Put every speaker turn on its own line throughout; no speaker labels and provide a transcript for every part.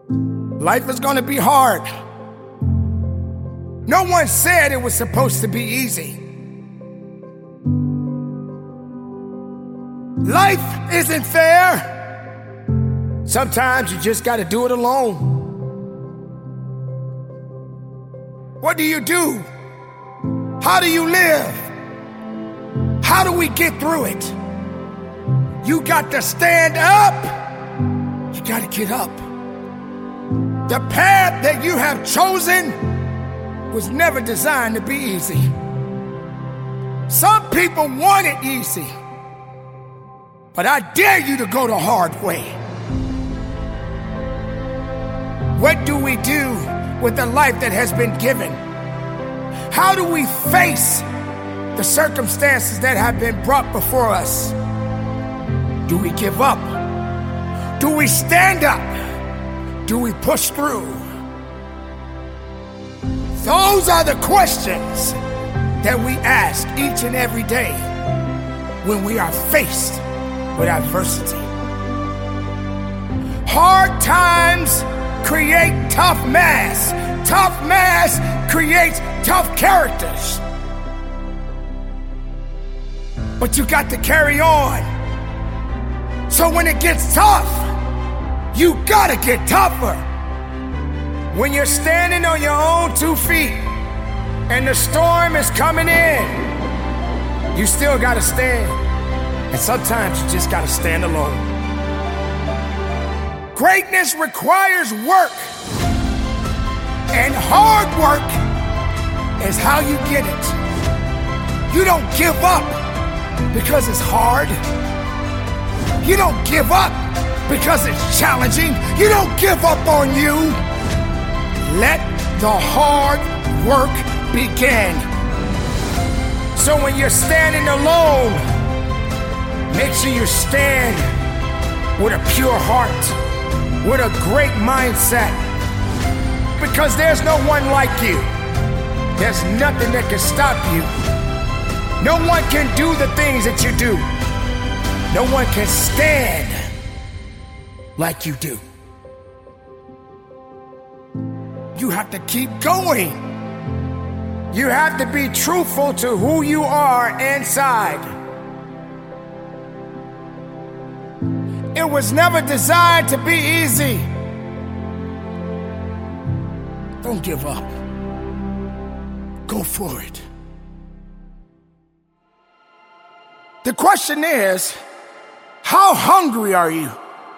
Life is gonna be hard. No one said it was supposed to be easy. Life isn't fair. Sometimes you just gotta do it alone. What do? How do you live? How do we get through it? You got to stand up. You got to get up. The path that you have chosen was never designed to be easy. Some people want it easy, but I dare you to go the hard way. What do we do with the life that has been given? How do we face the circumstances that have been brought before us? Do we give up? Do we stand up? Do we push through? Those are the questions that we ask each and every day when we are faced with adversity. Hard times create tough mass. Tough mass creates tough characters. But you got to carry on. So when it gets tough, you gotta get tougher. When you're standing on your own 2 feet and the storm is coming in, you still gotta stand. And sometimes you just gotta stand alone. Greatness requires work. And hard work is how you get it. You don't give up because it's hard. You don't give up because it's challenging. You don't give up on you. Let the hard work begin. So when you're standing alone, make sure you stand with a pure heart, with a great mindset, because there's no one like you. There's nothing that can stop you. No one can do the things that you do. No one can stand like you do. You have to keep going. You have to be truthful to who you are inside. It was never designed to be easy. Don't give up. Go for it. The question is, how hungry are you?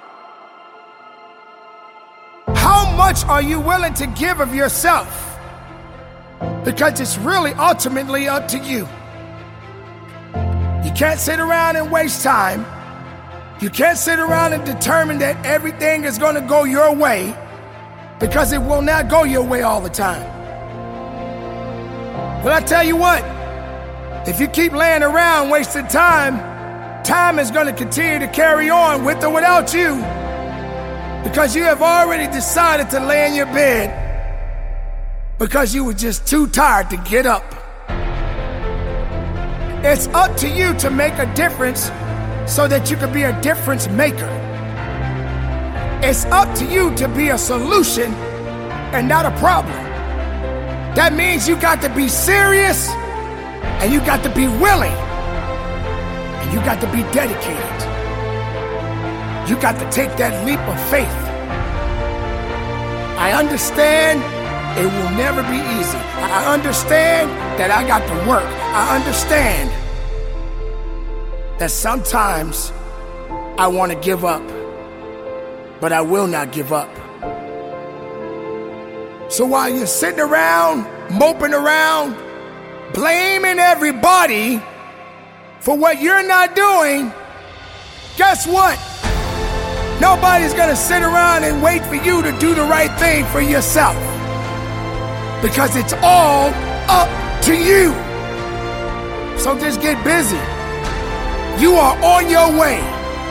How much are you willing to give of yourself? Because it's really ultimately up to you. You can't sit around and waste time. You can't sit around and determine that everything is going to go your way, because it will not go your way all the time. But I tell you what, if you keep laying around wasting time, time is going to continue to carry on with or without you, because you have already decided to lay in your bed because you were just too tired to get up. It's up to you to make a difference so that you can be a difference maker. It's up to you to be a solution and not a problem. That means you got to be serious, and you got to be willing, and you got to be dedicated. You got to take that leap of faith. I understand it will never be easy. I understand that I got to work. I understand that sometimes I want to give up, but I will not give up. So while you're sitting around, moping around, blaming everybody for what you're not doing, guess what? Nobody's gonna sit around and wait for you to do the right thing for yourself, because it's all up to you. So just get busy. You are on your way.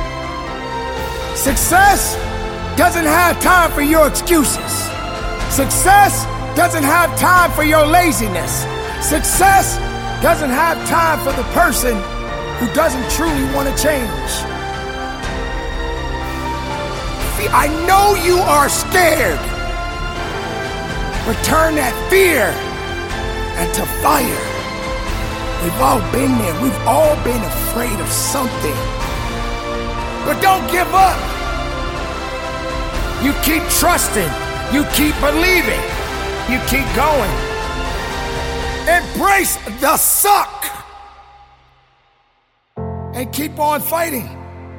Success doesn't have time for your excuses. Success doesn't have time for your laziness. Success doesn't have time for the person who doesn't truly want to change. fear. I know you are scared. But turn that fear into fire. We've all been there. We've all been afraid of something. But don't give up. You keep trusting. You keep believing. You keep going. Embrace the suck. And keep on fighting.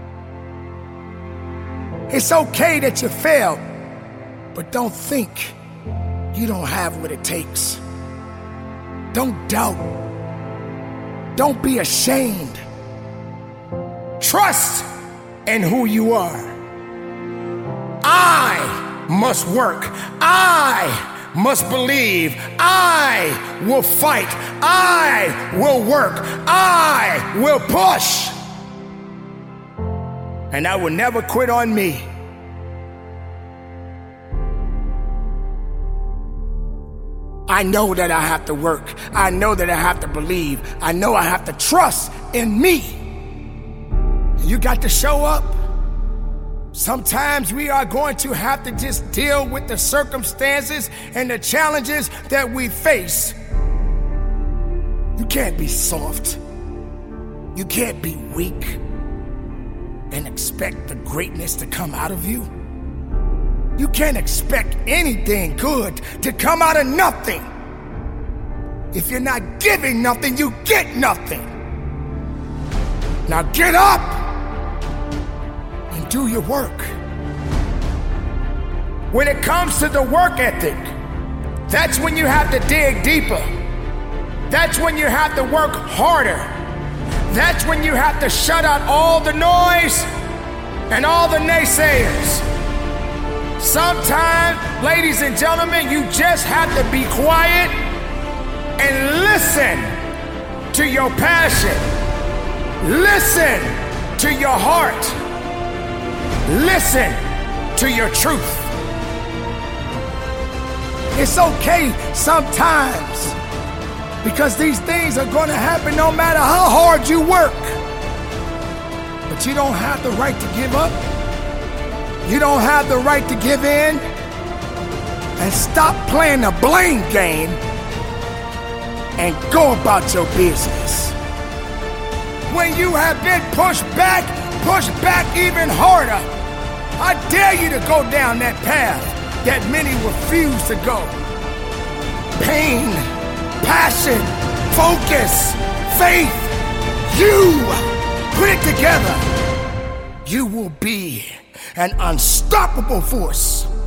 It's okay that you failed, but don't think you don't have what it takes. Don't doubt. Don't be ashamed. Trust in who you are. I must work. I must believe. I will fight. I will work. I will push. And I will never quit on me. I know that I have to work. I know that I have to believe. I know I have to trust in me. You got to show up. Sometimes we are going to have to just deal with the circumstances and the challenges that we face. You can't be soft. You can't be weak and expect the greatness to come out of you. You can't expect anything good to come out of nothing. If you're not giving nothing, you get nothing. Now get up and do your work. When it comes to the work ethic, that's when you have to dig deeper. That's when you have to work harder. That's when you have to shut out all the noise and all the naysayers. Sometimes, ladies and gentlemen, you just have to be quiet and listen to your passion. Listen to your heart. Listen to your truth. It's okay sometimes, because these things are going to happen no matter how hard you work. But you don't have the right to give up. You don't have the right to give in. And stop playing the blame game and go about your business. When you have been pushed back even harder. I dare you to go down that path that many refuse to go. Pain, passion, focus, faith. You put it together. You will be an unstoppable force.